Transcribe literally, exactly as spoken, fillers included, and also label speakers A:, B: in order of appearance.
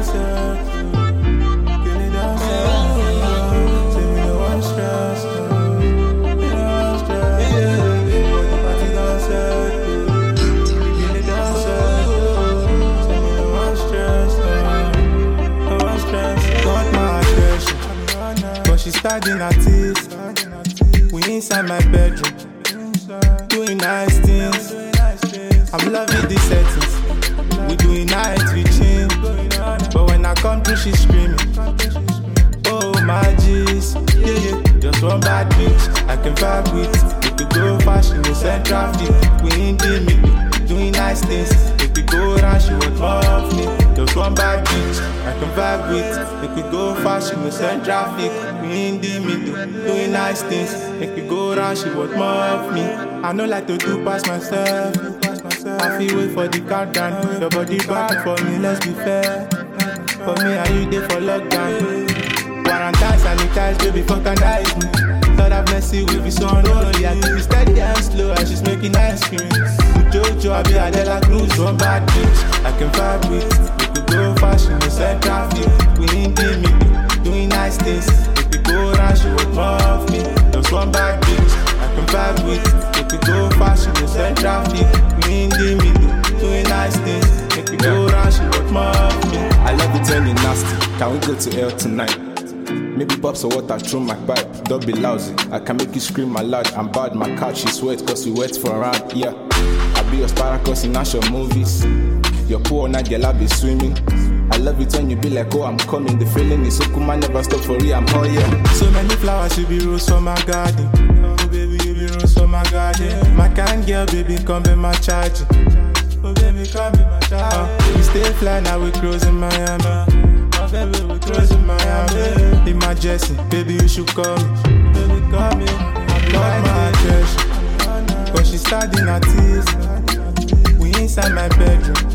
A: dancer, give me dancer. Say me no one stress, me no one stress. When the party dancer, give me dancer. Say me no one stress, no one stress. Got my attention, but she studying artist. We inside my bedroom, doing nice things. I'm loving the settings. We doing night reaching, but when I come through, she screaming. Oh my G's, yeah yeah. Just one bad bitch I can vibe with. We could go fast, she no send traffic. We in the middle, doing nice things. We could go round, she would love me. Just one bad bitch I can vibe with. We could go fast, she no send traffic. We in the middle, doing nice things. We could go round, she would love me. I know like to do past myself. I feel wait for the countdown. Your body bad for me, let's be fair. For me, are you there for lockdown? Quarantine, sanitize, baby, fuck and ice me. Thought I've messy with me so unholy. I keep it steady and slow and she's making ice cream. With Jojo, I be a Dela Cruz, one bad bitch I can vibe with. We could go fast, she no send traffic. We in the middle, doing nice things. We could go round, she would love me. Just one bad bitch I can vibe with. We could go fast, she no send traffic. We in the middle, doing nice things. We could go round, she would love me.
B: I love it when you're nasty. Can we go to L tonight? Maybe pop some water through my pipe. Don't be lousy. I can make you scream aloud. I'm bad, my couch is wet cause we wet for a round. Yeah, I be your sparacus in action movies. Your poor night girl, I be swimming. I love it when you be like, oh, I'm coming. The feeling is so cool, man, never stop for real. I'm all yeah.
A: So many flowers, you be rose for my garden. Oh baby, you be rose for my garden. My kind girl, baby, come be my charge. Oh baby, come be my charge. Uh, we stay fly, now we cruise in Miami. Oh baby, we cruise in Miami. In my Jesse, baby, you should call me. Baby, call me. I love my attention, but she studying artist. We inside my bedroom,